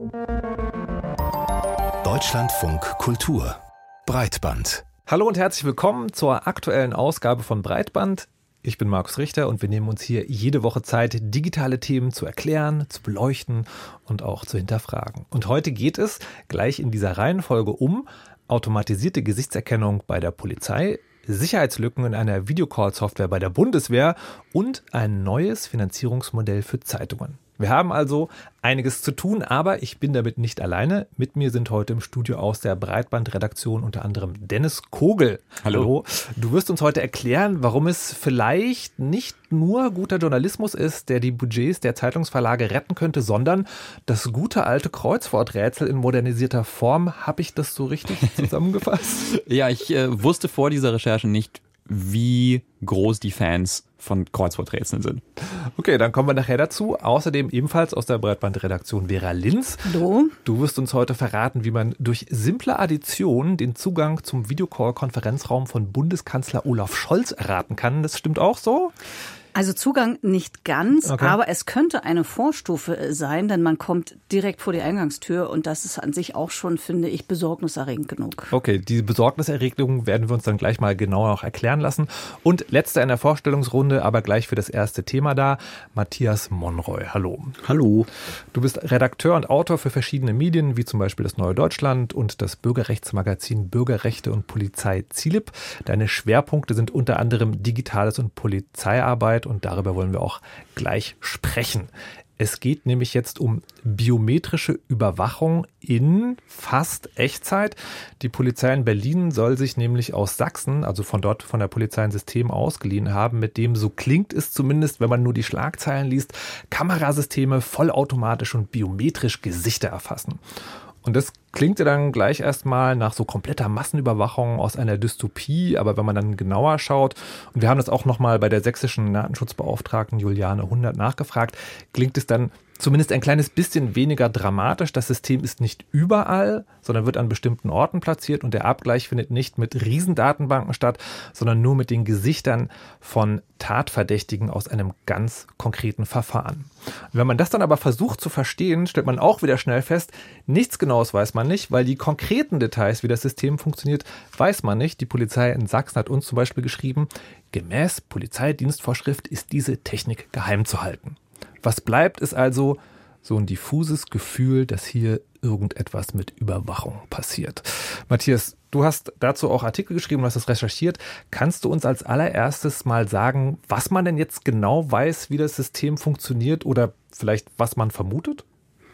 Deutschlandfunk Kultur Breitband. Hallo und herzlich willkommen zur aktuellen Ausgabe von Breitband. Ich bin Markus Richter und wir nehmen uns hier jede Woche Zeit, digitale Themen zu erklären, zu beleuchten und auch zu hinterfragen. Und heute geht es gleich in dieser Reihenfolge um automatisierte Gesichtserkennung bei der Polizei, Sicherheitslücken in einer Videocall-Software bei der Bundeswehr und ein neues Finanzierungsmodell für Zeitungen. Wir haben also einiges zu tun, aber ich bin damit nicht alleine. Mit mir sind heute im Studio aus der Breitband-Redaktion unter anderem Dennis Kogel. Hallo. Du wirst uns heute erklären, warum es vielleicht nicht nur guter Journalismus ist, der die Budgets der Zeitungsverlage retten könnte, sondern das gute alte Kreuzworträtsel in modernisierter Form. Habe ich das so richtig zusammengefasst? Ja, ich wusste vor dieser Recherche nicht, wie groß die Fans von Kreuzworträtseln sind. Okay, dann kommen wir nachher dazu. Außerdem ebenfalls aus der Breitband-Redaktion Vera Linz. Hallo. Du wirst uns heute verraten, wie man durch simple Addition den Zugang zum Videocall-Konferenzraum von Bundeskanzler Olaf Scholz erraten kann. Das stimmt auch so? Also Zugang nicht ganz, okay, aber es könnte eine Vorstufe sein, denn man kommt direkt vor die Eingangstür und das ist an sich auch schon, finde ich, besorgniserregend genug. Okay, diese Besorgniserregung werden wir uns dann gleich mal genauer auch erklären lassen. Und letzter in der Vorstellungsrunde, aber gleich für das erste Thema da, Matthias Monroy. Hallo. Hallo. Du bist Redakteur und Autor für verschiedene Medien, wie zum Beispiel das Neue Deutschland und das Bürgerrechtsmagazin Bürgerrechte und Polizei ZILIP. Deine Schwerpunkte sind unter anderem Digitales und Polizeiarbeit und darüber wollen wir auch gleich sprechen. Es geht nämlich jetzt um biometrische Überwachung in fast Echtzeit. Die Polizei in Berlin soll sich nämlich aus Sachsen, also von dort von der Polizei ein System ausgeliehen haben, mit dem, so klingt es zumindest, wenn man nur die Schlagzeilen liest, Kamerasysteme vollautomatisch und biometrisch Gesichter erfassen. Und das klingt ja dann gleich erstmal nach so kompletter Massenüberwachung aus einer Dystopie, aber wenn man dann genauer schaut, und wir haben das auch nochmal bei der sächsischen Datenschutzbeauftragten Juliane Hundert nachgefragt, klingt es dann zumindest ein kleines bisschen weniger dramatisch. Das System ist nicht überall, sondern wird an bestimmten Orten platziert und der Abgleich findet nicht mit Riesendatenbanken statt, sondern nur mit den Gesichtern von Tatverdächtigen aus einem ganz konkreten Verfahren. Und wenn man das dann aber versucht zu verstehen, stellt man auch wieder schnell fest, nichts Genaues weiß man nicht, weil die konkreten Details, wie das System funktioniert, weiß man nicht. Die Polizei in Sachsen hat uns zum Beispiel geschrieben, gemäß Polizeidienstvorschrift ist diese Technik geheim zu halten. Was bleibt, ist also so ein diffuses Gefühl, dass hier irgendetwas mit Überwachung passiert. Matthias, du hast dazu auch Artikel geschrieben, du hast das recherchiert. Kannst du uns als allererstes mal sagen, was man denn jetzt genau weiß, wie das System funktioniert oder vielleicht was man vermutet?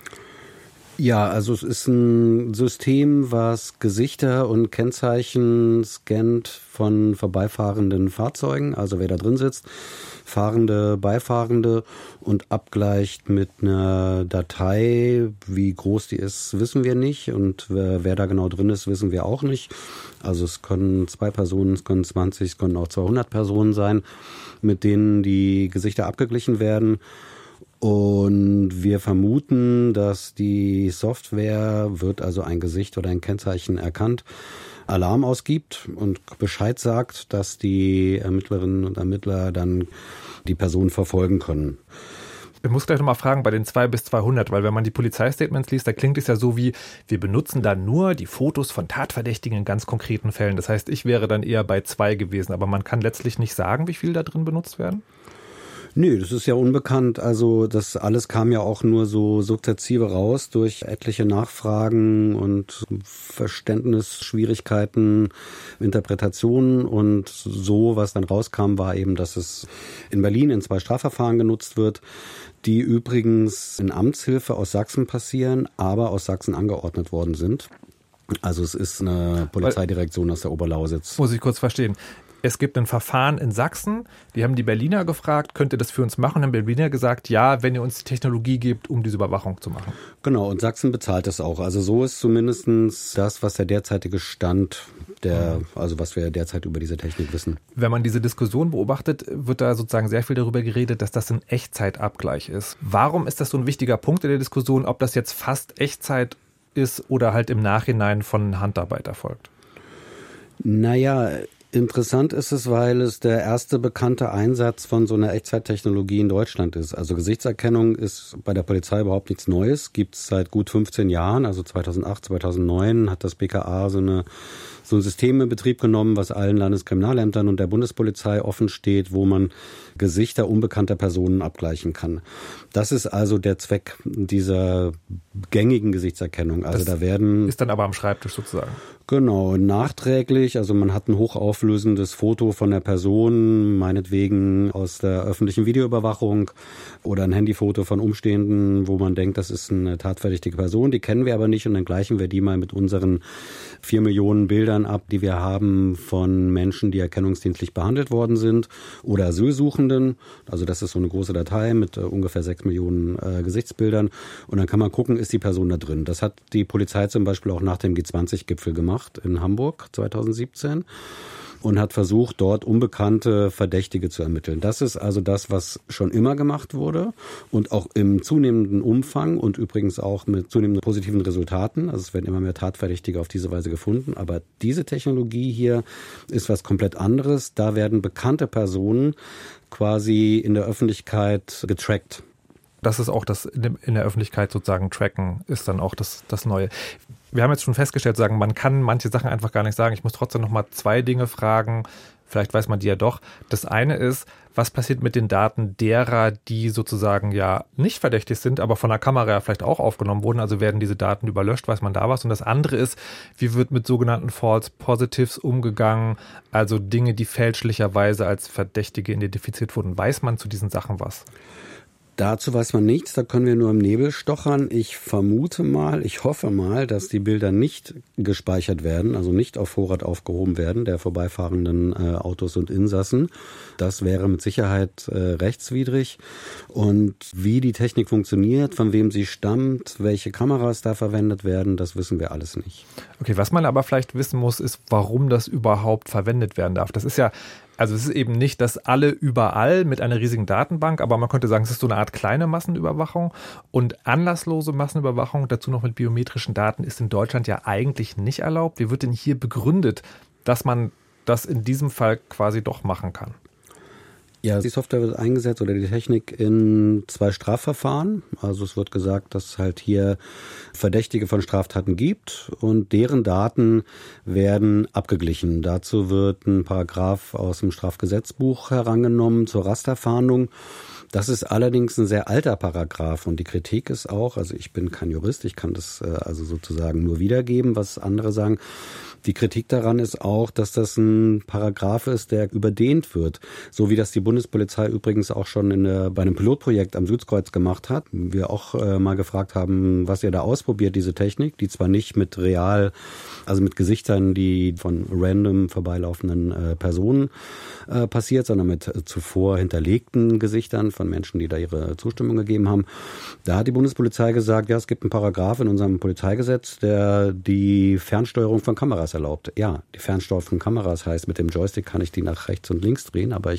Ja, also es ist ein System, was Gesichter und Kennzeichen scannt von vorbeifahrenden Fahrzeugen, also wer da drin sitzt, Fahrende, Beifahrende und abgleicht mit einer Datei. Wie groß die ist, wissen wir nicht und wer da genau drin ist, wissen wir auch nicht. Also es können 2 Personen, es können 20, es können auch 200 Personen sein, mit denen die Gesichter abgeglichen werden. Und wir vermuten, dass die Software, wird also ein Gesicht oder ein Kennzeichen erkannt, Alarm ausgibt und Bescheid sagt, dass die Ermittlerinnen und Ermittler dann die Person verfolgen können. Ich muss gleich nochmal fragen bei den 2 bis 200, weil wenn man die Polizeistatements liest, da klingt es ja so wie, wir benutzen da nur die Fotos von Tatverdächtigen in ganz konkreten Fällen. Das heißt, ich wäre dann eher bei 2 gewesen, aber man kann letztlich nicht sagen, wie viel da drin benutzt werden? Nee, das ist ja unbekannt. Also das alles kam ja auch nur so sukzessive raus durch etliche Nachfragen und Verständnisschwierigkeiten, Interpretationen. Und so, was dann rauskam, war eben, dass es in Berlin in 2 Strafverfahren genutzt wird, die übrigens in Amtshilfe aus Sachsen passieren, aber aus Sachsen angeordnet worden sind. Also es ist eine Polizeidirektion aus der Oberlausitz. Muss ich kurz verstehen. Es gibt ein Verfahren in Sachsen, die haben die Berliner gefragt, könnt ihr das für uns machen? Haben die Berliner gesagt, ja, wenn ihr uns die Technologie gebt, um diese Überwachung zu machen. Genau, und Sachsen bezahlt das auch. Also so ist zumindest das, was der derzeitige Stand, also was wir derzeit über diese Technik wissen. Wenn man diese Diskussion beobachtet, wird da sozusagen sehr viel darüber geredet, dass das ein Echtzeitabgleich ist. Warum ist das so ein wichtiger Punkt in der Diskussion, ob das jetzt fast Echtzeit ist oder halt im Nachhinein von Handarbeit erfolgt? Naja, Interessant ist es, weil es der erste bekannte Einsatz von so einer Echtzeittechnologie in Deutschland ist. Also Gesichtserkennung ist bei der Polizei überhaupt nichts Neues, gibt es seit gut 15 Jahren, also 2008, 2009 hat das BKA so ein System in Betrieb genommen, was allen Landeskriminalämtern und der Bundespolizei offen steht, wo man Gesichter unbekannter Personen abgleichen kann. Das ist also der Zweck dieser gängigen Gesichtserkennung. Also das da werden ist dann aber am Schreibtisch sozusagen. Genau, nachträglich, also man hat ein hochauflösendes Foto von der Person, meinetwegen aus der öffentlichen Videoüberwachung oder ein Handyfoto von Umstehenden, wo man denkt, das ist eine tatverdächtige Person, die kennen wir aber nicht und dann gleichen wir die mal mit unseren 4 Millionen Bildern ab, die wir haben von Menschen, die erkennungsdienstlich behandelt worden sind oder Asylsuchenden. Also das ist so eine große Datei mit ungefähr 6 Millionen Gesichtsbildern und dann kann man gucken, ist die Person da drin. Das hat die Polizei zum Beispiel auch nach dem G20-Gipfel gemacht in Hamburg 2017 und hat versucht, dort unbekannte Verdächtige zu ermitteln. Das ist also das, was schon immer gemacht wurde und auch im zunehmenden Umfang und übrigens auch mit zunehmenden positiven Resultaten. Also es werden immer mehr Tatverdächtige auf diese Weise gefunden. Aber diese Technologie hier ist was komplett anderes. Da werden bekannte Personen quasi in der Öffentlichkeit getrackt. Das ist auch das in der Öffentlichkeit sozusagen tracken, ist dann auch das Neue. Wir haben jetzt schon festgestellt, man kann manche Sachen einfach gar nicht sagen. Ich muss trotzdem noch mal 2 Dinge fragen. Vielleicht weiß man die ja doch. Das eine ist, was passiert mit den Daten derer, die sozusagen ja nicht verdächtig sind, aber von der Kamera vielleicht auch aufgenommen wurden? Also werden diese Daten überlöscht, weiß man da was? Und das andere ist, wie wird mit sogenannten False Positives umgegangen? Also Dinge, die fälschlicherweise als Verdächtige identifiziert wurden. Weiß man zu diesen Sachen was? Dazu weiß man nichts, da können wir nur im Nebel stochern. Ich vermute mal, ich hoffe mal, dass die Bilder nicht gespeichert werden, also nicht auf Vorrat aufgehoben werden, der vorbeifahrenden Autos und Insassen. Das wäre mit Sicherheit rechtswidrig. Und wie die Technik funktioniert, von wem sie stammt, welche Kameras da verwendet werden, das wissen wir alles nicht. Okay, was man aber vielleicht wissen muss, ist, warum das überhaupt verwendet werden darf. Das ist ja Also es ist eben nicht, dass alle überall mit einer riesigen Datenbank, aber man könnte sagen, es ist so eine Art kleine Massenüberwachung und anlasslose Massenüberwachung, dazu noch mit biometrischen Daten, ist in Deutschland ja eigentlich nicht erlaubt. Wie wird denn hier begründet, dass man das in diesem Fall quasi doch machen kann? Ja, die Software wird eingesetzt oder die Technik in 2 Strafverfahren. Also es wird gesagt, dass es halt hier Verdächtige von Straftaten gibt und deren Daten werden abgeglichen. Dazu wird ein Paragraph aus dem Strafgesetzbuch herangenommen zur Rasterfahndung. Das ist allerdings ein sehr alter Paragraph und die Kritik ist auch, also ich bin kein Jurist, ich kann das also sozusagen nur wiedergeben, was andere sagen. Die Kritik daran ist auch, dass das ein Paragraph ist, der überdehnt wird. So wie das die Bundespolizei übrigens auch schon bei einem Pilotprojekt am Südkreuz gemacht hat. Wir auch mal gefragt haben, was ihr da ausprobiert, diese Technik, die zwar nicht mit also mit Gesichtern, die von random vorbeilaufenden Personen passiert, sondern mit zuvor hinterlegten Gesichtern von Menschen, die da ihre Zustimmung gegeben haben. Da hat die Bundespolizei gesagt, ja, es gibt einen Paragraph in unserem Polizeigesetz, der die Fernsteuerung von Kameras erlaubt. Ja, die Fernsteuerung von Kameras heißt, mit dem Joystick kann ich die nach rechts und links drehen, aber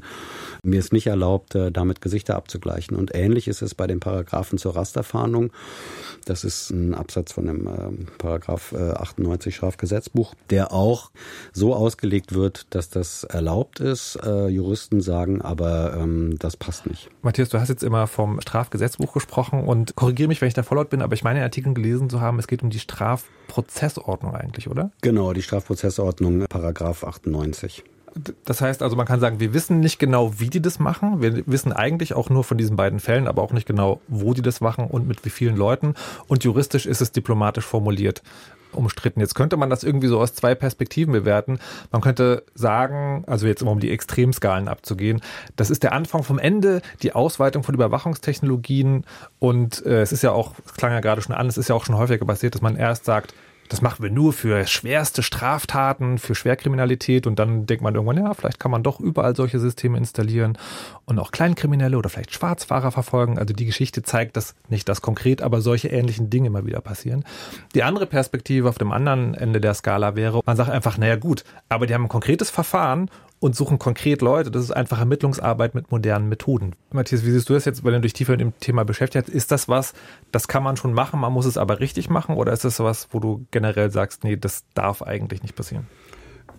mir ist nicht erlaubt, damit Gesichter abzugleichen. Und ähnlich ist es bei den Paragraphen zur Rasterfahndung. Das ist ein Absatz von dem Paragraph 98 Strafgesetzbuch, der auch so ausgelegt wird, dass das erlaubt ist. Juristen sagen aber, das passt nicht. Matthias, du hast jetzt immer vom Strafgesetzbuch gesprochen und korrigiere mich, wenn ich da voll laut bin, aber ich meine, in Artikeln gelesen zu haben, es geht um die Strafprozessordnung eigentlich, oder? Genau, die Strafprozessordnung, Paragraph 98. Das heißt also, man kann sagen, wir wissen nicht genau, wie die das machen. Wir wissen eigentlich auch nur von diesen beiden Fällen, aber auch nicht genau, wo die das machen und mit wie vielen Leuten. Und juristisch ist es diplomatisch formuliert, umstritten. Jetzt könnte man das irgendwie so aus 2 Perspektiven bewerten. Man könnte sagen, also jetzt immer um die Extremskalen abzugehen, das ist der Anfang vom Ende, die Ausweitung von Überwachungstechnologien. Und es ist ja auch, es klang ja gerade schon an, es ist ja auch schon häufiger passiert, dass man erst sagt, das machen wir nur für schwerste Straftaten, für Schwerkriminalität und dann denkt man irgendwann, ja, vielleicht kann man doch überall solche Systeme installieren und auch Kleinkriminelle oder vielleicht Schwarzfahrer verfolgen. Also die Geschichte zeigt, dass nicht das konkret, aber solche ähnlichen Dinge immer wieder passieren. Die andere Perspektive auf dem anderen Ende der Skala wäre, man sagt einfach, naja gut, aber die haben ein konkretes Verfahren und suchen konkret Leute. Das ist einfach Ermittlungsarbeit mit modernen Methoden. Matthias, wie siehst du das jetzt, weil du dich tiefer mit dem Thema beschäftigt hast? Ist das was, das kann man schon machen, man muss es aber richtig machen? Oder ist das was, wo du generell sagst, nee, das darf eigentlich nicht passieren?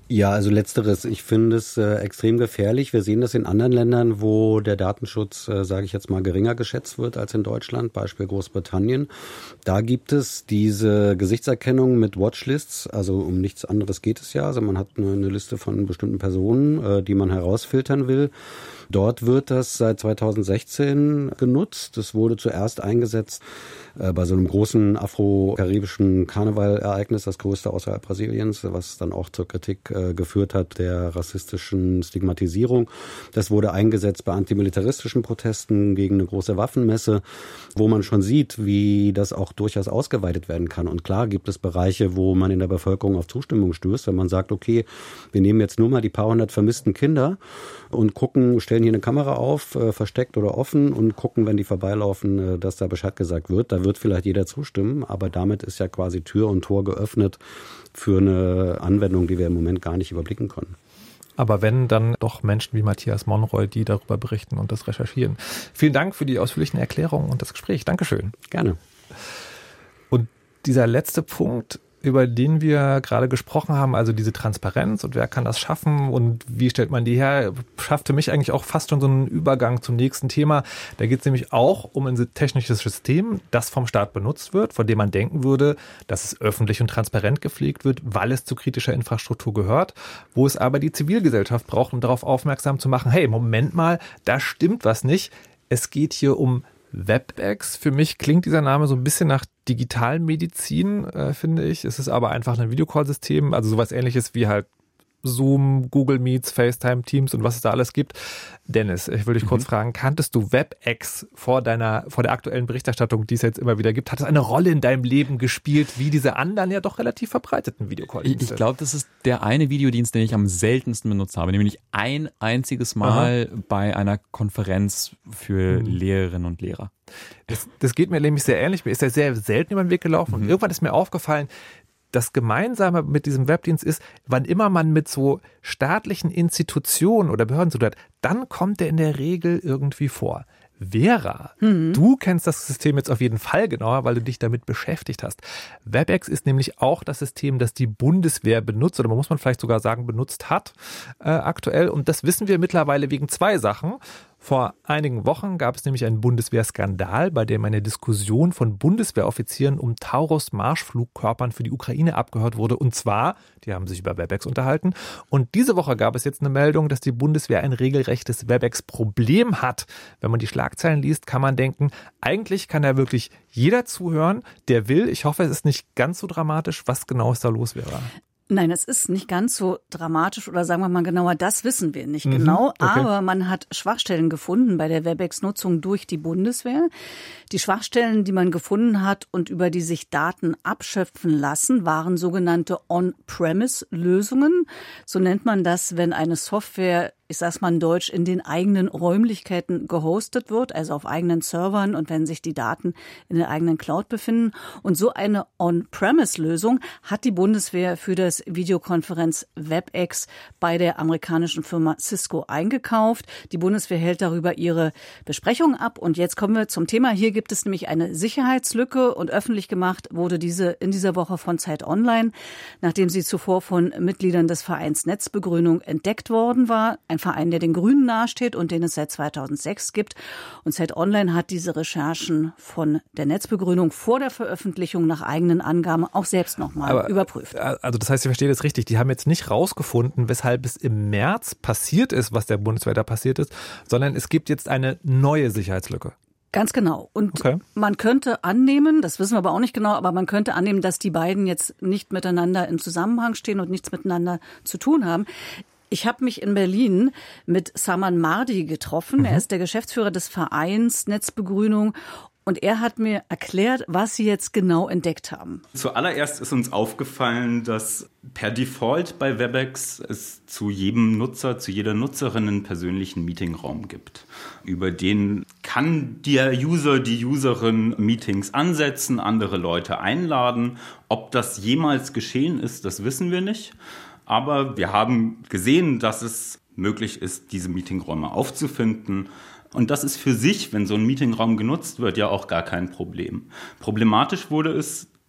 Ja, also letzteres. Ich finde es extrem gefährlich. Wir sehen das in anderen Ländern, wo der Datenschutz, sage ich jetzt mal, geringer geschätzt wird als in Deutschland, Beispiel Großbritannien. Da gibt es diese Gesichtserkennung mit Watchlists, also um nichts anderes geht es ja. Also man hat eine Liste von bestimmten Personen, die man herausfiltern will. Dort wird das seit 2016 genutzt. Das wurde zuerst eingesetzt bei so einem großen afro-karibischen Karnevalereignis, das größte außerhalb Brasiliens, was dann auch zur Kritik geführt hat der rassistischen Stigmatisierung. Das wurde eingesetzt bei antimilitaristischen Protesten gegen eine große Waffenmesse, wo man schon sieht, wie das auch durchaus ausgeweitet werden kann. Und klar gibt es Bereiche, wo man in der Bevölkerung auf Zustimmung stößt, wenn man sagt, okay, wir nehmen jetzt nur mal die paar hundert vermissten Kinder und gucken, stellen hier eine Kamera auf, versteckt oder offen und gucken, wenn die vorbeilaufen, dass da Bescheid gesagt wird. Da wird vielleicht jeder zustimmen, aber damit ist ja quasi Tür und Tor geöffnet für eine Anwendung, die wir im Moment gar nicht überblicken können. Aber wenn, dann doch Menschen wie Matthias Monroy, die darüber berichten und das recherchieren. Vielen Dank für die ausführlichen Erklärungen und das Gespräch. Dankeschön. Gerne. Und dieser letzte Punkt, über den wir gerade gesprochen haben, also diese Transparenz und wer kann das schaffen und wie stellt man die her, schafft für mich eigentlich auch fast schon so einen Übergang zum nächsten Thema. Da geht es nämlich auch um ein technisches System, das vom Staat benutzt wird, von dem man denken würde, dass es öffentlich und transparent gepflegt wird, weil es zu kritischer Infrastruktur gehört, wo es aber die Zivilgesellschaft braucht, um darauf aufmerksam zu machen, hey, Moment mal, da stimmt was nicht. Es geht hier um WebEx. Für mich klingt dieser Name so ein bisschen nach Digitalmedizin, finde ich. Es ist aber einfach ein Videocall-System, also sowas Ähnliches wie halt Zoom, Google Meets, FaceTime, Teams und was es da alles gibt. Dennis, ich will dich kurz fragen, kanntest du WebEx vor der aktuellen Berichterstattung, die es jetzt immer wieder gibt? Hat es eine Rolle in deinem Leben gespielt, wie diese anderen ja doch relativ verbreiteten Videocall-Dienste? Ich glaube, das ist der eine Videodienst, den ich am seltensten benutzt habe, nämlich ein einziges Mal bei einer Konferenz für Lehrerinnen und Lehrer. Das geht mir nämlich sehr ähnlich. Mir ist ja sehr selten über den Weg gelaufen und irgendwann ist mir aufgefallen, das Gemeinsame mit diesem Webdienst ist, wann immer man mit so staatlichen Institutionen oder Behörden zu tun hat, dann kommt der in der Regel irgendwie vor. Vera, du kennst das System jetzt auf jeden Fall genauer, weil du dich damit beschäftigt hast. WebEx ist nämlich auch das System, das die Bundeswehr benutzt, oder muss man vielleicht sogar sagen, benutzt hat aktuell. Und das wissen wir mittlerweile wegen zwei Sachen. Vor einigen Wochen gab es nämlich einen Bundeswehrskandal, bei dem eine Diskussion von Bundeswehroffizieren um Taurus-Marschflugkörpern für die Ukraine abgehört wurde. Und zwar, die haben sich über WebEx unterhalten. Und diese Woche gab es jetzt eine Meldung, dass die Bundeswehr ein regelrechtes WebEx-Problem hat. Wenn man die Schlagzeilen liest, kann man denken, eigentlich kann da wirklich jeder zuhören, der will. Ich hoffe, es ist nicht ganz so dramatisch. Was genau ist da los, Vera? Nein, es ist nicht ganz so dramatisch oder sagen wir mal genauer, das wissen wir nicht genau. Okay. Aber man hat Schwachstellen gefunden bei der WebEx-Nutzung durch die Bundeswehr. Die Schwachstellen, die man gefunden hat und über die sich Daten abschöpfen lassen, waren sogenannte On-Premise-Lösungen. So nennt man das, wenn eine Software, ich sag's mal in Deutsch, in den eigenen Räumlichkeiten gehostet wird, also auf eigenen Servern und wenn sich die Daten in der eigenen Cloud befinden. Und so eine On-Premise-Lösung hat die Bundeswehr für das Videokonferenz WebEx bei der amerikanischen Firma Cisco eingekauft. Die Bundeswehr hält darüber ihre Besprechung ab. Und jetzt kommen wir zum Thema. Hier gibt es nämlich eine Sicherheitslücke und öffentlich gemacht wurde diese in dieser Woche von Zeit Online, nachdem sie zuvor von Mitgliedern des Vereins Netzbegrünung entdeckt worden war. Ein Verein, der den Grünen nahesteht und den es seit 2006 gibt. Und Zeit Online hat diese Recherchen von der Netzbegrünung vor der Veröffentlichung nach eigenen Angaben auch selbst nochmal überprüft. Also das heißt, ich verstehe das richtig. Die haben jetzt nicht rausgefunden, weshalb es im März passiert ist, was der Bundeswehr da passiert ist, sondern es gibt jetzt eine neue Sicherheitslücke. Ganz genau. Und man könnte annehmen, das wissen wir aber auch nicht genau, aber man könnte annehmen, dass die beiden jetzt nicht miteinander im Zusammenhang stehen und nichts miteinander zu tun haben. Ich habe mich in Berlin mit Saman Mardi getroffen. Er ist der Geschäftsführer des Vereins Netzbegrünung. Und er hat mir erklärt, was sie jetzt genau entdeckt haben. Zuallererst ist uns aufgefallen, dass per Default bei WebEx es zu jedem Nutzer, zu jeder Nutzerin einen persönlichen Meetingraum gibt. Über den kann der User, die Userin Meetings ansetzen, andere Leute einladen. Ob das jemals geschehen ist, das wissen wir nicht. Aber wir haben gesehen, dass es möglich ist, diese Meetingräume aufzufinden. Und das ist für sich, wenn so ein Meetingraum genutzt wird, ja auch gar kein Problem. Problematisch wurde es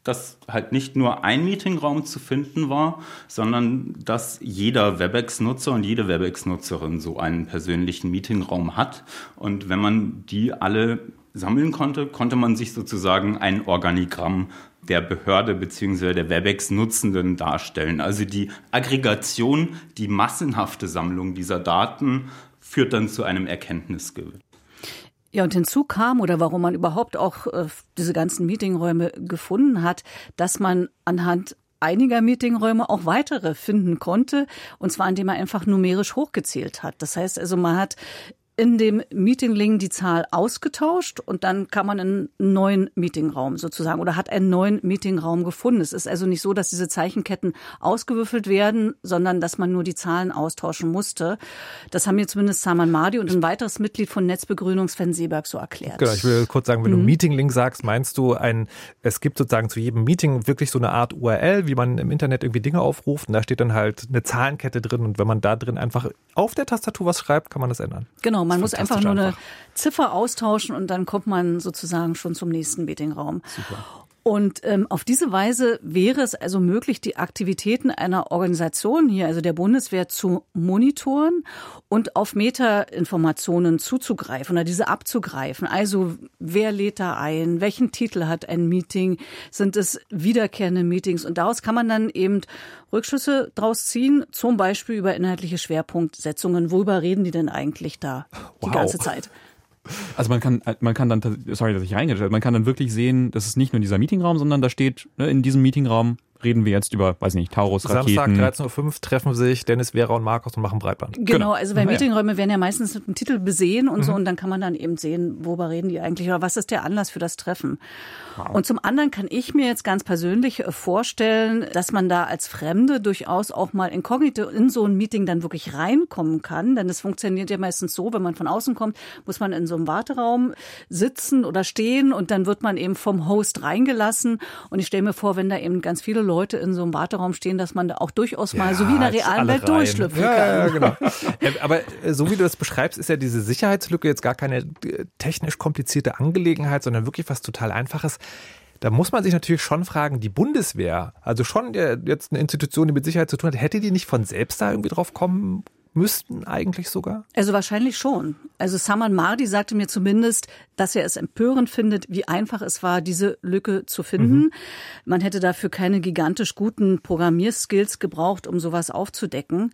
dass halt nicht nur ein Meetingraum zu finden war, sondern dass jeder WebEx-Nutzer und jede WebEx-Nutzerin so einen persönlichen Meetingraum hat. Und wenn man die alle sammeln konnte, konnte man sich sozusagen ein Organigramm der Behörde bzw. der WebEx-Nutzenden darstellen. Also die Aggregation, die massenhafte Sammlung dieser Daten führt dann zu einem Erkenntnisgewinn. Ja, und hinzu kam, oder warum man überhaupt auch diese ganzen Meetingräume gefunden hat, dass man anhand einiger Meetingräume auch weitere finden konnte, und zwar indem man einfach numerisch hochgezählt hat. Das heißt also, man hat in dem Meeting-Link die Zahl ausgetauscht und dann kann man einen neuen Meetingraum sozusagen oder hat einen neuen Meetingraum gefunden. Es ist also nicht so, dass diese Zeichenketten ausgewürfelt werden, sondern dass man nur die Zahlen austauschen musste. Das haben mir zumindest Saman Mahdi und ein weiteres Mitglied von Netzbegrünung, Sven Seberg, so erklärt. Genau, ich will kurz sagen, wenn du Meeting-Link sagst, meinst du es gibt sozusagen zu jedem Meeting wirklich so eine Art URL, wie man im Internet irgendwie Dinge aufruft und da steht dann halt eine Zahlenkette drin und wenn man da drin einfach auf der Tastatur was schreibt, kann man das ändern. Genau. Man muss einfach nur eine Ziffer austauschen und dann kommt man sozusagen schon zum nächsten Meetingraum. Super. Und auf diese Weise wäre es also möglich, die Aktivitäten einer Organisation hier, also der Bundeswehr, zu monitoren und auf Metainformationen zuzugreifen oder diese abzugreifen. Also wer lädt da ein? Welchen Titel hat ein Meeting? Sind es wiederkehrende Meetings? Und daraus kann man dann eben Rückschlüsse draus ziehen, zum Beispiel über inhaltliche Schwerpunktsetzungen. Worüber reden die denn eigentlich da die ganze Zeit? Also man kann dann, sorry, dass ich reingestellt, man kann dann wirklich sehen, das ist nicht nur dieser Meetingraum, sondern da steht, in diesem Meetingraum reden wir jetzt über, weiß nicht, Taurus, Raketen. Samstag 13.05 Uhr treffen sich Dennis, Vera und Markus und machen Breitband. Genau, also weil Meetingräume werden ja meistens mit einem Titel besehen und so und dann kann man dann eben sehen, worüber reden die eigentlich oder was ist der Anlass für das Treffen. Wow. Und zum anderen kann ich mir jetzt ganz persönlich vorstellen, dass man da als Fremde durchaus auch mal inkognito in so ein Meeting dann wirklich reinkommen kann, denn es funktioniert ja meistens so, wenn man von außen kommt, muss man in so einem Warteraum sitzen oder stehen und dann wird man eben vom Host reingelassen und ich stelle mir vor, wenn da eben ganz viele Leute in so einem Warteraum stehen, dass man da auch durchaus mal so wie in der realen Welt durchschlüpfen kann. Ja, genau. Aber so wie du das beschreibst, ist ja diese Sicherheitslücke jetzt gar keine technisch komplizierte Angelegenheit, sondern wirklich was total Einfaches. Da muss man sich natürlich schon fragen, die Bundeswehr, also schon jetzt eine Institution, die mit Sicherheit zu tun hat, hätte die nicht von selbst da irgendwie drauf kommen müssten eigentlich sogar? Also wahrscheinlich schon. Also Saman Mahdi sagte mir zumindest, dass er es empörend findet, wie einfach es war, diese Lücke zu finden. Man hätte dafür keine gigantisch guten Programmierskills gebraucht, um sowas aufzudecken.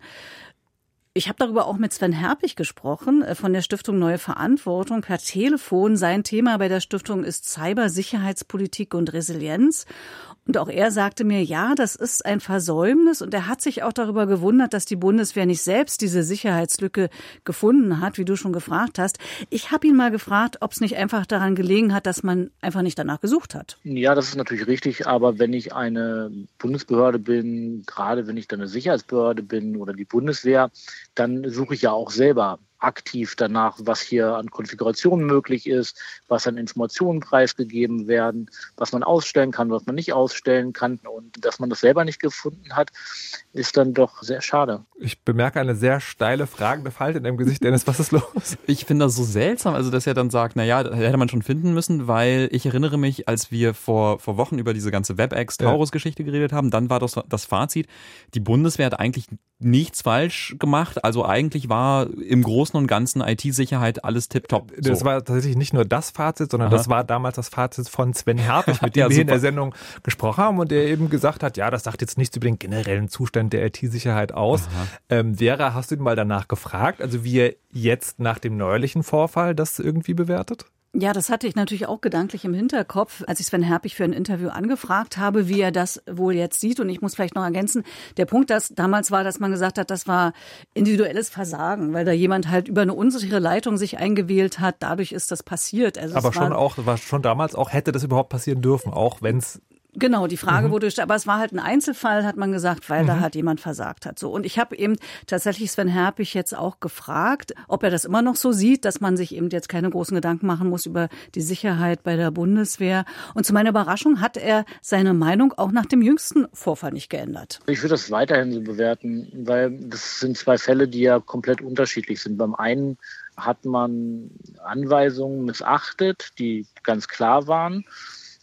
Ich habe darüber auch mit Sven Herpich gesprochen, von der Stiftung Neue Verantwortung, per Telefon. Sein Thema bei der Stiftung ist Cybersicherheitspolitik und Resilienz. Und auch er sagte mir, ja, das ist ein Versäumnis. Und er hat sich auch darüber gewundert, dass die Bundeswehr nicht selbst diese Sicherheitslücke gefunden hat, wie du schon gefragt hast. Ich habe ihn mal gefragt, ob es nicht einfach daran gelegen hat, dass man einfach nicht danach gesucht hat. Ja, das ist natürlich richtig. Aber wenn ich eine Bundesbehörde bin, gerade wenn ich dann eine Sicherheitsbehörde bin oder die Bundeswehr, dann suche ich ja auch selber aktiv danach, was hier an Konfigurationen möglich ist, was an Informationen preisgegeben werden, was man ausstellen kann, was man nicht ausstellen kann. Und dass man das selber nicht gefunden hat, ist dann doch sehr schade. Ich bemerke eine sehr steile, fragende Falte in deinem Gesicht. Dennis, was ist los? Ich finde das so seltsam, also dass er dann sagt, naja, das hätte man schon finden müssen, weil ich erinnere mich, als wir vor Wochen über diese ganze WebEx-Taurus-Geschichte geredet haben, dann war das Fazit, die Bundeswehr hat eigentlich nichts falsch gemacht, also eigentlich war im Großen und Ganzen IT-Sicherheit alles tipptopp. So. Das war tatsächlich nicht nur das Fazit, sondern das war damals das Fazit von Sven Herpich, mit dem wir in der Sendung gesprochen haben und der eben gesagt hat, ja, das sagt jetzt nichts über den generellen Zustand der IT-Sicherheit aus. Vera, hast du ihn mal danach gefragt, also wie er jetzt nach dem neuerlichen Vorfall das irgendwie bewertet? Ja, das hatte ich natürlich auch gedanklich im Hinterkopf, als ich Sven Herpich für ein Interview angefragt habe, wie er das wohl jetzt sieht. Und ich muss vielleicht noch ergänzen, der Punkt, dass damals war, dass man gesagt hat, das war individuelles Versagen, weil da jemand halt über eine unsichere Leitung sich eingewählt hat. Dadurch ist das passiert. Also aber war schon damals auch, hätte das überhaupt passieren dürfen, auch wenn es... Genau, die Frage wurde gestellt, aber es war halt ein Einzelfall, hat man gesagt, weil da halt jemand versagt hat. So, und ich habe eben tatsächlich Sven Herpich jetzt auch gefragt, ob er das immer noch so sieht, dass man sich eben jetzt keine großen Gedanken machen muss über die Sicherheit bei der Bundeswehr. Und zu meiner Überraschung hat er seine Meinung auch nach dem jüngsten Vorfall nicht geändert. Ich würde das weiterhin so bewerten, weil das sind zwei Fälle, die ja komplett unterschiedlich sind. Beim einen hat man Anweisungen missachtet, die ganz klar waren.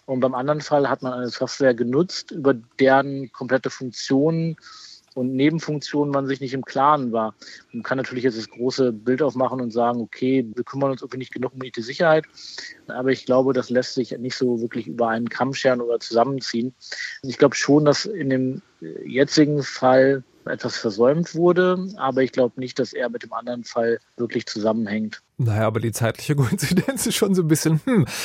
Und beim anderen Fall hat man eine Software genutzt, über deren komplette Funktionen und Nebenfunktionen man sich nicht im Klaren war. Man kann natürlich jetzt das große Bild aufmachen und sagen, okay, wir kümmern uns irgendwie nicht genug um IT-Sicherheit, aber ich glaube, das lässt sich nicht so wirklich über einen Kamm scheren oder zusammenziehen. Ich glaube schon, dass in dem jetzigen Fall etwas versäumt wurde, aber ich glaube nicht, dass er mit dem anderen Fall wirklich zusammenhängt. Naja, aber die zeitliche Koinzidenz ist schon so ein bisschen,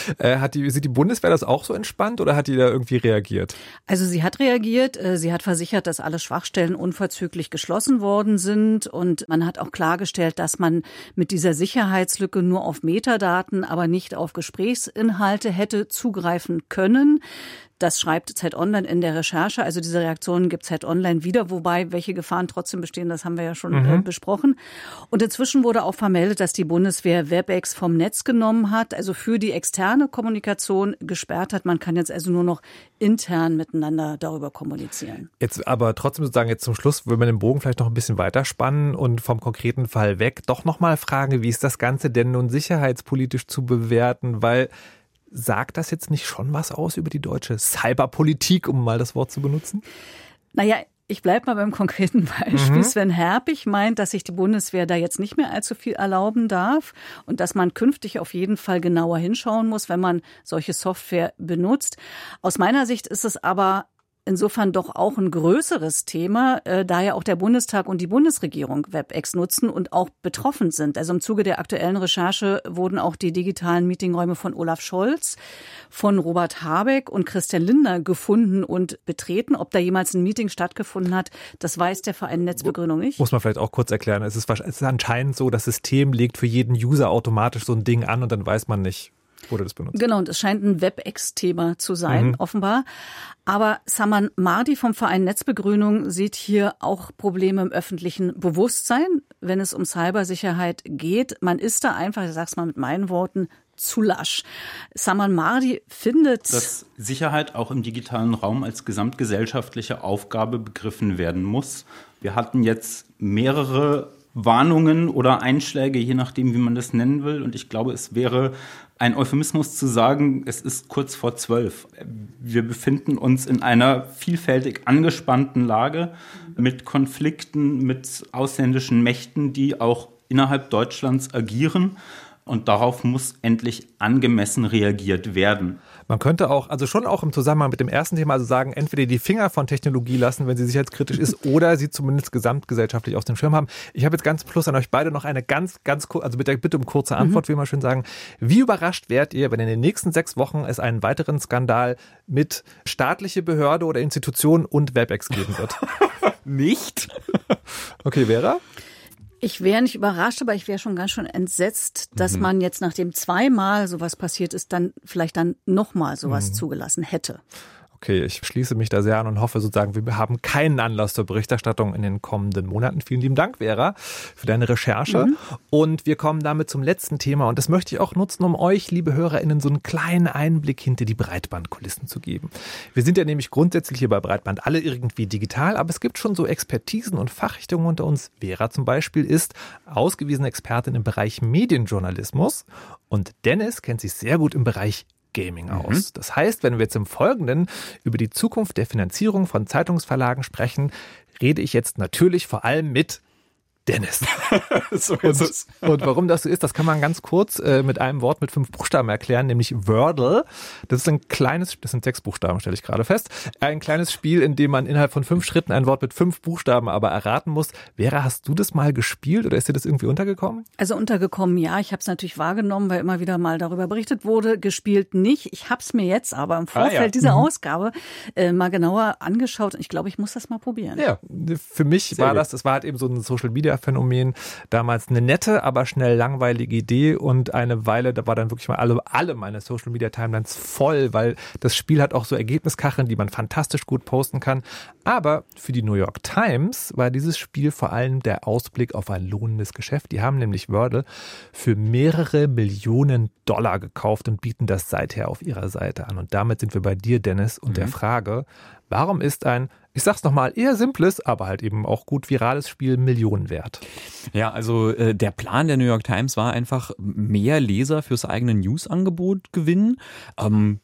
sieht die Bundeswehr das auch so entspannt oder hat die da irgendwie reagiert? Also sie hat reagiert, sie hat versichert, dass alle Schwachstellen unverzüglich geschlossen worden sind und man hat auch klargestellt, dass man mit dieser Sicherheitslücke nur auf Metadaten, aber nicht auf Gesprächsinhalte hätte zugreifen können. Das schreibt Zeit Online in der Recherche. Also diese Reaktionen gibt Zeit Online wieder, wobei welche Gefahren trotzdem bestehen, das haben wir ja schon besprochen. Und inzwischen wurde auch vermeldet, dass die Bundeswehr WebEx vom Netz genommen hat, also für die externe Kommunikation gesperrt hat. Man kann jetzt also nur noch intern miteinander darüber kommunizieren. Jetzt aber trotzdem sozusagen jetzt zum Schluss, will man den Bogen vielleicht noch ein bisschen weiterspannen und vom konkreten Fall weg doch nochmal fragen, wie ist das Ganze denn nun sicherheitspolitisch zu bewerten, weil sagt das jetzt nicht schon was aus über die deutsche Cyberpolitik, um mal das Wort zu benutzen? Naja, ich bleibe mal beim konkreten Beispiel. Sven Herpich meint, dass sich die Bundeswehr da jetzt nicht mehr allzu viel erlauben darf und dass man künftig auf jeden Fall genauer hinschauen muss, wenn man solche Software benutzt. Aus meiner Sicht ist es aber insofern doch auch ein größeres Thema, da ja auch der Bundestag und die Bundesregierung WebEx nutzen und auch betroffen sind. Also im Zuge der aktuellen Recherche wurden auch die digitalen Meetingräume von Olaf Scholz, von Robert Habeck und Christian Lindner gefunden und betreten. Ob da jemals ein Meeting stattgefunden hat, das weiß der Verein Netzbegründung nicht. Muss man vielleicht auch kurz erklären. Es ist anscheinend so, das System legt für jeden User automatisch so ein Ding an und dann weiß man nicht, wurde das benutzt. Genau, und es scheint ein WebEx-Thema zu sein, offenbar. Aber Saman Mardi vom Verein Netzbegrünung sieht hier auch Probleme im öffentlichen Bewusstsein, wenn es um Cybersicherheit geht. Man ist da einfach, ich sag's mal mit meinen Worten, zu lasch. Saman Mardi findet, dass Sicherheit auch im digitalen Raum als gesamtgesellschaftliche Aufgabe begriffen werden muss. Wir hatten jetzt mehrere Warnungen oder Einschläge, je nachdem, wie man das nennen will. Und ich glaube, es wäre ein Euphemismus zu sagen, es ist kurz vor 12. Wir befinden uns in einer vielfältig angespannten Lage mit Konflikten, mit ausländischen Mächten, die auch innerhalb Deutschlands agieren. Und darauf muss endlich angemessen reagiert werden. Man könnte auch, also schon auch im Zusammenhang mit dem ersten Thema, also sagen, entweder die Finger von Technologie lassen, wenn sie sicherheitskritisch ist, oder sie zumindest gesamtgesellschaftlich auf dem Schirm haben. Ich habe jetzt ganz plus an euch beide noch eine ganz also mit der Bitte um kurze Antwort, wie man schön sagen. Wie überrascht wärt ihr, wenn in den nächsten 6 Wochen es einen weiteren Skandal mit staatliche Behörde oder Institution und WebEx geben wird? Nicht? Okay, Vera? ich wäre nicht überrascht, aber ich wäre schon ganz schön entsetzt, dass man jetzt, nachdem 2-mal sowas passiert ist, dann vielleicht dann nochmal sowas zugelassen hätte. Okay, ich schließe mich da sehr an und hoffe sozusagen, wir haben keinen Anlass zur Berichterstattung in den kommenden Monaten. Vielen lieben Dank, Vera, für deine Recherche. Und wir kommen damit zum letzten Thema. Und das möchte ich auch nutzen, um euch, liebe HörerInnen, so einen kleinen Einblick hinter die Breitbandkulissen zu geben. Wir sind ja nämlich grundsätzlich hier bei Breitband alle irgendwie digital, aber es gibt schon so Expertisen und Fachrichtungen unter uns. Vera zum Beispiel ist ausgewiesene Expertin im Bereich Medienjournalismus und Dennis kennt sich sehr gut im Bereich Gaming aus. Das heißt, wenn wir jetzt im Folgenden über die Zukunft der Finanzierung von Zeitungsverlagen sprechen, rede ich jetzt natürlich vor allem mit Dennis. So ist es. Und warum das so ist, das kann man ganz kurz mit einem Wort mit 5 Buchstaben erklären, nämlich Wordle. Das ist das sind 6 Buchstaben, stelle ich gerade fest. Ein kleines Spiel, in dem man innerhalb von 5 Schritten ein Wort mit 5 Buchstaben aber erraten muss. Vera, hast du das mal gespielt oder ist dir das irgendwie untergekommen? Also untergekommen, ja. Ich habe es natürlich wahrgenommen, weil immer wieder mal darüber berichtet wurde. Gespielt nicht. Ich habe es mir jetzt aber im Vorfeld dieser Ausgabe mal genauer angeschaut. Und ich glaube, ich muss das mal probieren. Ja, für mich war das war halt eben so ein Social-Media-Phänomen. Damals eine nette, aber schnell langweilige Idee und eine Weile, da war dann wirklich mal alle meine Social-Media-Timelines voll, weil das Spiel hat auch so Ergebniskacheln, die man fantastisch gut posten kann. Aber für die New York Times war dieses Spiel vor allem der Ausblick auf ein lohnendes Geschäft. Die haben nämlich Wordle für mehrere Millionen $Millionen gekauft und bieten das seither auf ihrer Seite an. Und damit sind wir bei dir, Dennis, und der Frage, warum ist ein, ich sag's nochmal, eher simples, aber halt eben auch gut virales Spiel Millionen wert? Ja, also der Plan der New York Times war einfach, mehr Leser fürs eigene News-Angebot gewinnen.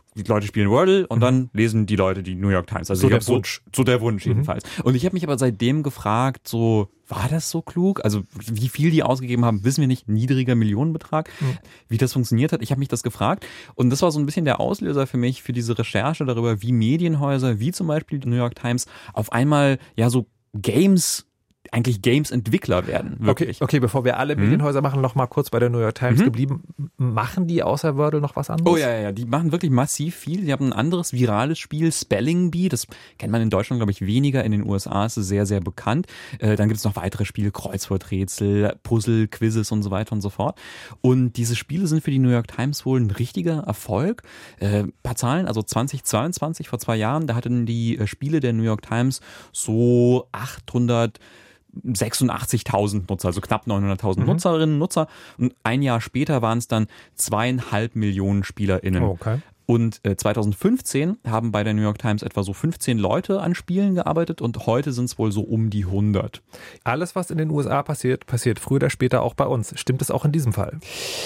die Leute spielen Wordle und dann lesen die Leute die New York Times. Also so der Wunsch jedenfalls. Und ich habe mich aber seitdem gefragt, so, war das so klug? Also wie viel die ausgegeben haben, wissen wir nicht. Niedriger Millionenbetrag. Wie das funktioniert hat, ich habe mich das gefragt. Und das war so ein bisschen der Auslöser für mich, für diese Recherche darüber, wie Medienhäuser, wie zum Beispiel die New York Times, auf einmal ja so Games-Entwickler werden. Wirklich. Okay, bevor wir alle Medienhäuser machen, noch mal kurz bei der New York Times geblieben. Machen die außer Wordle noch was anderes? Oh ja, die machen wirklich massiv viel. Die haben ein anderes virales Spiel, Spelling Bee. Das kennt man in Deutschland, glaube ich, weniger. In den USA ist es sehr, sehr bekannt. Dann gibt es noch weitere Spiele, Kreuzworträtsel, Puzzle, Quizzes und so weiter und so fort. Und diese Spiele sind für die New York Times wohl ein richtiger Erfolg. Paar Zahlen, also 2022, vor 2 Jahren, da hatten die Spiele der New York Times so 886.000 Nutzer, also knapp 900.000 Nutzerinnen und Nutzer. Und ein Jahr später waren es dann 2,5 Millionen SpielerInnen. Okay. Und 2015 haben bei der New York Times etwa so 15 Leute an Spielen gearbeitet und heute sind es wohl so um die 100. Alles, was in den USA passiert früher oder später auch bei uns. Stimmt es auch in diesem Fall?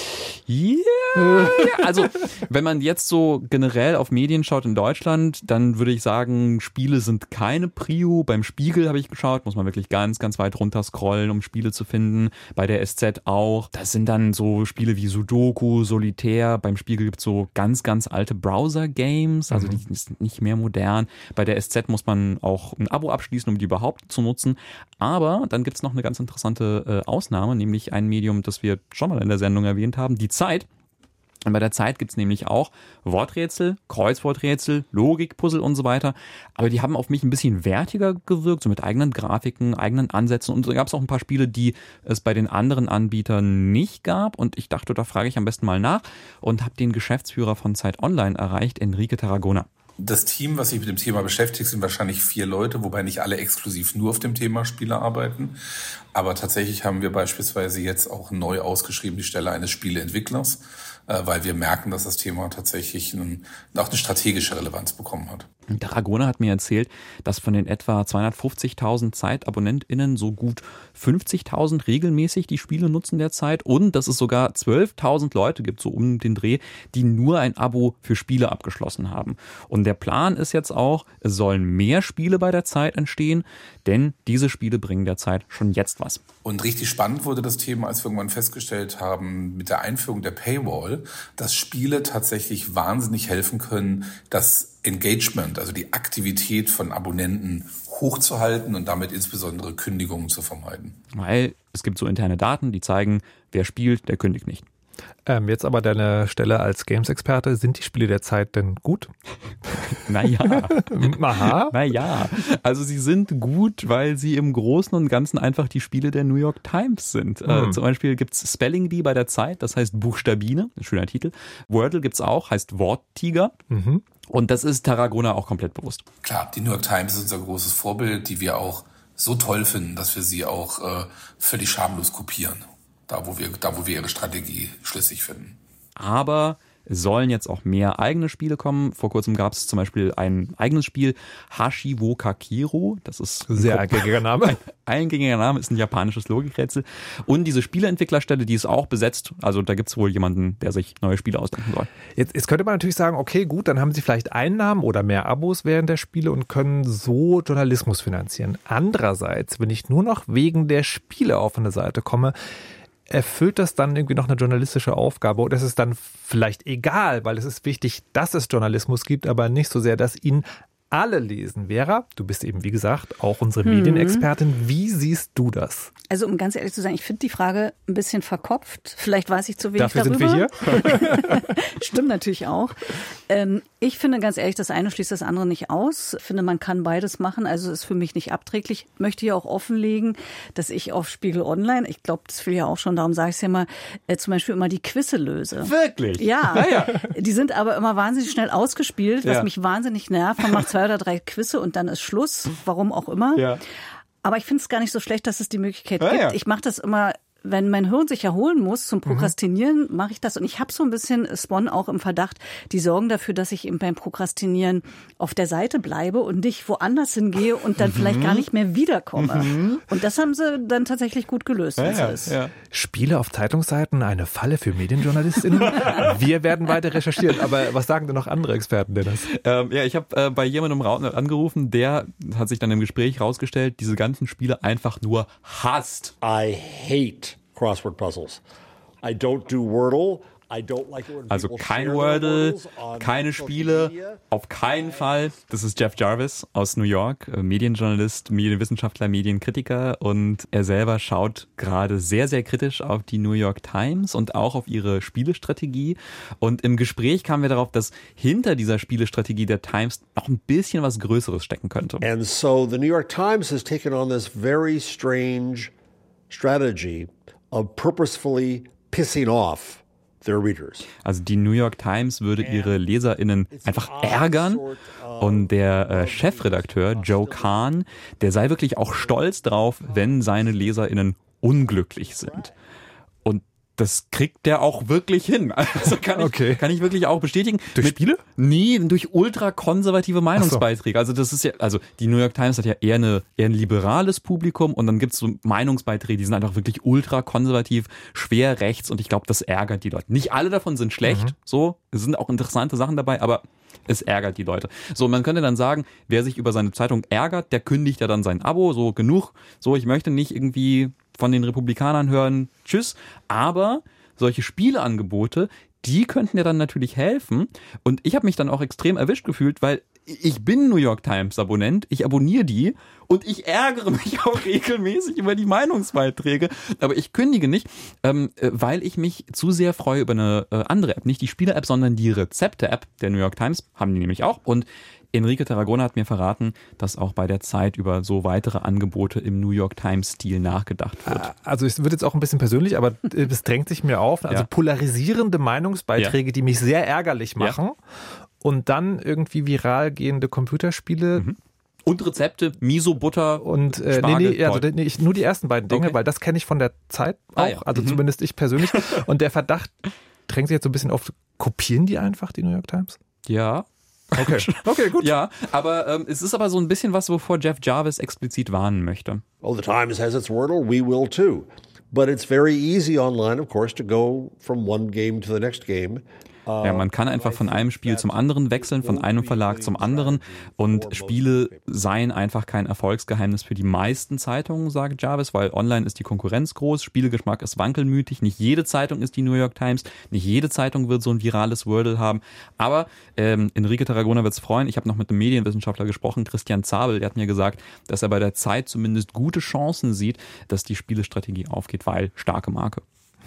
Yeah. Also, wenn man jetzt so generell auf Medien schaut in Deutschland, dann würde ich sagen, Spiele sind keine Prio. Beim Spiegel habe ich geschaut, muss man wirklich ganz, ganz weit runter scrollen, um Spiele zu finden. Bei der SZ auch. Das sind dann so Spiele wie Sudoku, Solitär. Beim Spiegel gibt es so ganz, ganz alte Browser-Games, also die sind nicht mehr modern. Bei der SZ muss man auch ein Abo abschließen, um die überhaupt zu nutzen. Aber dann gibt es noch eine ganz interessante Ausnahme, nämlich ein Medium, das wir schon mal in der Sendung erwähnt haben, die Zeit. Und bei der Zeit gibt's nämlich auch Worträtsel, Kreuzworträtsel, Logikpuzzle und so weiter. Aber die haben auf mich ein bisschen wertiger gewirkt, so mit eigenen Grafiken, eigenen Ansätzen. Und da gab's auch ein paar Spiele, die es bei den anderen Anbietern nicht gab. Und ich dachte, da frage ich am besten mal nach und habe den Geschäftsführer von Zeit Online erreicht, Enrique Tarragona. Das Team, was sich mit dem Thema beschäftigt, sind wahrscheinlich 4 Leute, wobei nicht alle exklusiv nur auf dem Thema Spiele arbeiten. Aber tatsächlich haben wir beispielsweise jetzt auch neu ausgeschrieben die Stelle eines Spieleentwicklers, weil wir merken, dass das Thema tatsächlich auch eine strategische Relevanz bekommen hat. Tarragona hat mir erzählt, dass von den etwa 250.000 ZeitabonnentInnen so gut 50.000 regelmäßig die Spiele nutzen derzeit und dass es sogar 12.000 Leute gibt, so um den Dreh, die nur ein Abo für Spiele abgeschlossen haben. Und der Plan ist jetzt auch, es sollen mehr Spiele bei der Zeit entstehen, denn diese Spiele bringen der Zeit schon jetzt was. Und richtig spannend wurde das Thema, als wir irgendwann festgestellt haben, mit der Einführung der Paywall, dass Spiele tatsächlich wahnsinnig helfen können, das Engagement, also die Aktivität von Abonnenten hochzuhalten und damit insbesondere Kündigungen zu vermeiden. Weil es gibt so interne Daten, die zeigen, wer spielt, der kündigt nicht. Jetzt aber deine Stelle als Games-Experte. Sind die Spiele der Zeit denn gut? Naja. Aha. Naja. Also sie sind gut, weil sie im Großen und Ganzen einfach die Spiele der New York Times sind. Zum Beispiel gibt's Spelling Bee bei der Zeit, das heißt Buchstabine, ein schöner Titel. Wordle gibt's auch, heißt Worttiger. Und das ist Tarragona auch komplett bewusst. Klar, die New York Times ist unser großes Vorbild, die wir auch so toll finden, dass wir sie auch völlig schamlos kopieren. Da, wo wir ihre Strategie schlüssig finden. Aber es sollen jetzt auch mehr eigene Spiele kommen. Vor kurzem gab es zum Beispiel ein eigenes Spiel, Hashi wo Kakeru. Das ist sehr eingängiger Name. Ein eingängiger Name, ist ein japanisches Logikrätsel. Und diese Spieleentwicklerstelle, die ist auch besetzt. Also da gibt es wohl jemanden, der sich neue Spiele ausdenken soll. Jetzt könnte man natürlich sagen, okay, gut, dann haben sie vielleicht Einnahmen oder mehr Abos während der Spiele und können so Journalismus finanzieren. Andererseits, wenn ich nur noch wegen der Spiele auf eine Seite komme, erfüllt das dann irgendwie noch eine journalistische Aufgabe oder ist es dann vielleicht egal, weil es ist wichtig, dass es Journalismus gibt, aber nicht so sehr, dass ihn alle lesen. Vera, du bist eben, wie gesagt, auch unsere Medienexpertin. Wie siehst du das? Also, um ganz ehrlich zu sein, ich finde die Frage ein bisschen verkopft. Vielleicht weiß ich zu wenig Dafür darüber. Sind wir hier. Stimmt natürlich auch. Ich finde ganz ehrlich, das eine schließt das andere nicht aus. Ich finde, man kann beides machen. Also, es ist für mich nicht abträglich. Ich möchte hier auch offenlegen, dass ich auf Spiegel Online, ich glaube, das will ja auch schon, darum sage ich es ja mal, zum Beispiel immer die Quizze löse. Wirklich? Ja. Die sind aber immer wahnsinnig schnell ausgespielt, was mich wahnsinnig nervt. Man macht 2 oder 3 Quizze und dann ist Schluss, warum auch immer. Ja. Aber ich finde es gar nicht so schlecht, dass es die Möglichkeit gibt. Ja. Ich mache das immer wenn mein Hirn sich erholen muss zum Prokrastinieren, mache ich das. Und ich habe so ein bisschen Spawn auch im Verdacht, die sorgen dafür, dass ich eben beim Prokrastinieren auf der Seite bleibe und nicht woanders hingehe und dann vielleicht gar nicht mehr wiederkomme. Und das haben sie dann tatsächlich gut gelöst. Ja. Spiele auf Zeitungsseiten, eine Falle für Medienjournalistinnen? Wir werden weiter recherchieren. Aber was sagen denn noch andere Experten, Dennis? Ich habe bei jemandem angerufen, der hat sich dann im Gespräch rausgestellt, diese ganzen Spiele einfach nur hasst. I hate crossword puzzles. I don't do Wordle. Also kein Wordle, keine Spiele, auf keinen Fall. Das ist Jeff Jarvis aus New York, Medienjournalist, Medienwissenschaftler, Medienkritiker, und er selber schaut gerade sehr, sehr kritisch auf die New York Times und auch auf ihre Spielestrategie. Und im Gespräch kamen wir darauf, dass hinter dieser Spielestrategie der Times noch ein bisschen was Größeres stecken könnte. And so the New York Times has taken on this very strange strategy of purposefully pissing off their readers. Also die New York Times würde ihre LeserInnen einfach ärgern, und der Chefredakteur Joe Kahn, der sei wirklich auch stolz drauf, wenn seine LeserInnen unglücklich sind. Und das kriegt der auch wirklich hin. Also kann ich wirklich auch bestätigen. Durch Spiele? Nee, durch ultrakonservative Meinungsbeiträge. Also das ist ja, also die New York Times hat ja eher ein liberales Publikum, und dann gibt's so Meinungsbeiträge, die sind einfach wirklich ultrakonservativ, schwer rechts, und ich glaube, das ärgert die Leute. Nicht alle davon sind schlecht, so, es sind auch interessante Sachen dabei, aber es ärgert die Leute. So, man könnte dann sagen, wer sich über seine Zeitung ärgert, der kündigt ja dann sein Abo, so genug. So, ich möchte nicht irgendwie von den Republikanern hören, tschüss. Aber solche Spieleangebote, die könnten ja dann natürlich helfen. Und ich habe mich dann auch extrem erwischt gefühlt, weil ich bin New York Times Abonnent, ich abonniere die und ich ärgere mich auch regelmäßig über die Meinungsbeiträge. Aber ich kündige nicht, weil ich mich zu sehr freue über eine andere App. Nicht die Spiele-App, sondern die Rezepte-App der New York Times, haben die nämlich auch. Und Enrique Tarragona hat mir verraten, dass auch bei der Zeit über so weitere Angebote im New York Times-Stil nachgedacht wird. Also es wird jetzt auch ein bisschen persönlich, aber es drängt sich mir auf. Also polarisierende Meinungsbeiträge, die mich sehr ärgerlich machen, und dann irgendwie viral gehende Computerspiele. Und Rezepte, Miso, Butter und Spargel. nur die ersten beiden Dinge, weil das kenne ich von der Zeit auch, also zumindest ich persönlich. Und der Verdacht drängt sich jetzt so ein bisschen auf, kopieren die einfach, die New York Times? Ja. Okay, gut. Ja, aber es ist aber so ein bisschen was, wovor Jeff Jarvis explizit warnen möchte. Oh, the Times has its Wordle, we will too. But it's very easy online, of course, to go from one game to the next game. Ja, man kann einfach von einem Spiel zum anderen wechseln, von einem Verlag zum anderen, und Spiele seien einfach kein Erfolgsgeheimnis für die meisten Zeitungen, sagt Jarvis, weil online ist die Konkurrenz groß, Spielegeschmack ist wankelmütig, nicht jede Zeitung ist die New York Times, nicht jede Zeitung wird so ein virales Wordle haben, aber Enrique Tarragona wird's freuen. Ich habe noch mit einem Medienwissenschaftler gesprochen, Christian Zabel, der hat mir gesagt, dass er bei der Zeit zumindest gute Chancen sieht, dass die Spielestrategie aufgeht, weil starke Marke.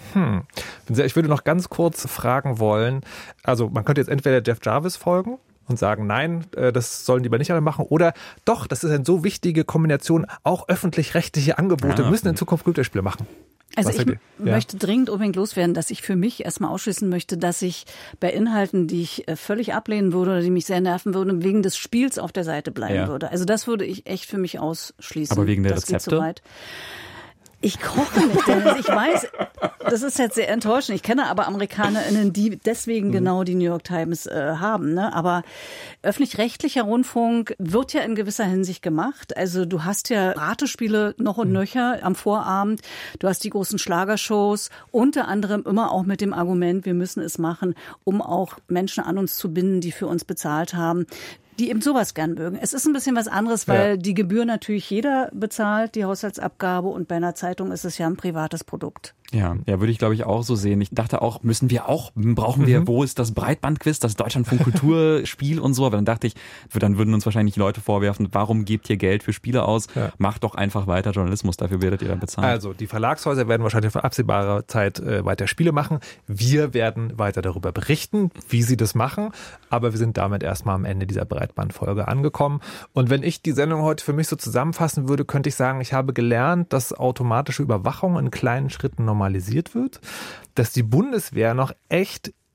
Ich würde noch ganz kurz fragen wollen, also man könnte jetzt entweder Jeff Jarvis folgen und sagen, nein, das sollen die aber nicht alle machen, oder doch, das ist eine so wichtige Kombination, auch öffentlich-rechtliche Angebote müssen in Zukunft Computerspiele machen. Also ich möchte dringend unbedingt loswerden, dass ich für mich erstmal ausschließen möchte, dass ich bei Inhalten, die ich völlig ablehnen würde oder die mich sehr nerven würden, wegen des Spiels auf der Seite bleiben würde. Also das würde ich echt für mich ausschließen. Aber wegen der das Rezepte? Geht so weit. Ich koche nicht, Dennis. Ich weiß, das ist jetzt sehr enttäuschend. Ich kenne aber AmerikanerInnen, die deswegen genau die New York Times haben. Ne? Aber öffentlich-rechtlicher Rundfunk wird ja in gewisser Hinsicht gemacht. Also du hast ja Ratespiele noch und nöcher am Vorabend. Du hast die großen Schlagershows, unter anderem immer auch mit dem Argument, wir müssen es machen, um auch Menschen an uns zu binden, die für uns bezahlt haben, die eben sowas gern mögen. Es ist ein bisschen was anderes, weil die Gebühr natürlich jeder bezahlt, die Haushaltsabgabe, und bei einer Zeitung ist es ja ein privates Produkt. Ja, würde ich glaube ich auch so sehen. Ich dachte auch, brauchen wir, wo ist das Breitbandquiz, das Deutschlandfunk Kulturspiel und so, aber dann dachte ich, dann würden uns wahrscheinlich Leute vorwerfen, warum gebt ihr Geld für Spiele aus? Ja. Macht doch einfach weiter Journalismus, dafür werdet ihr dann bezahlen. Also, die Verlagshäuser werden wahrscheinlich von absehbarer Zeit weiter Spiele machen. Wir werden weiter darüber berichten, wie sie das machen, aber wir sind damit erstmal am Ende dieser Breitbandfolge angekommen. Und wenn ich die Sendung heute für mich so zusammenfassen würde, könnte ich sagen, ich habe gelernt, dass automatische Überwachung in kleinen Schritten normalisiert wird, dass die Bundeswehr noch echt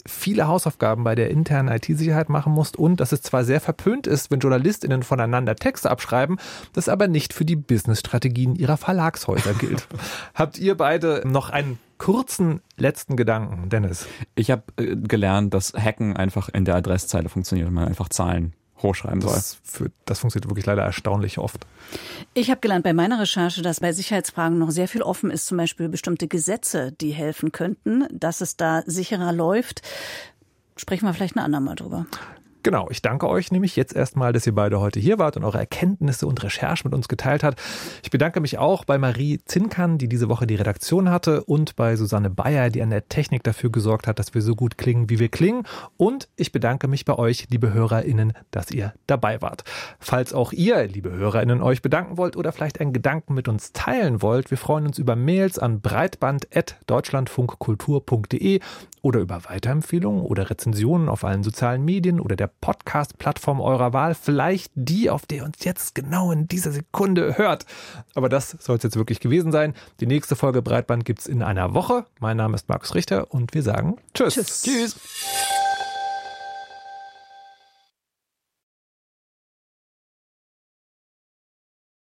viele Hausaufgaben bei der internen IT-Sicherheit machen musst und dass es zwar sehr verpönt ist, wenn JournalistInnen voneinander Texte abschreiben, das aber nicht für die Business-Strategien ihrer Verlagshäuser gilt. Habt ihr beide noch einen kurzen letzten Gedanken, Dennis? Ich habe gelernt, dass Hacken einfach in der Adresszeile funktioniert und man einfach Zahlen hochschreiben soll. Das funktioniert wirklich leider erstaunlich oft. Ich habe gelernt bei meiner Recherche, dass bei Sicherheitsfragen noch sehr viel offen ist, zum Beispiel bestimmte Gesetze, die helfen könnten, dass es da sicherer läuft. Sprechen wir vielleicht ein andermal drüber. Genau, ich danke euch nämlich jetzt erstmal, dass ihr beide heute hier wart und eure Erkenntnisse und Recherche mit uns geteilt habt. Ich bedanke mich auch bei Marie Zinkern, die diese Woche die Redaktion hatte, und bei Susanne Bayer, die an der Technik dafür gesorgt hat, dass wir so gut klingen, wie wir klingen. Und ich bedanke mich bei euch, liebe HörerInnen, dass ihr dabei wart. Falls auch ihr, liebe HörerInnen, euch bedanken wollt oder vielleicht einen Gedanken mit uns teilen wollt, wir freuen uns über Mails an breitband@deutschlandfunkkultur.de oder über Weiterempfehlungen oder Rezensionen auf allen sozialen Medien oder der Podcast-Plattform eurer Wahl, vielleicht die, auf der ihr uns jetzt genau in dieser Sekunde hört. Aber das soll es jetzt wirklich gewesen sein. Die nächste Folge Breitband gibt's in einer Woche. Mein Name ist Markus Richter und wir sagen Tschüss. Tschüss.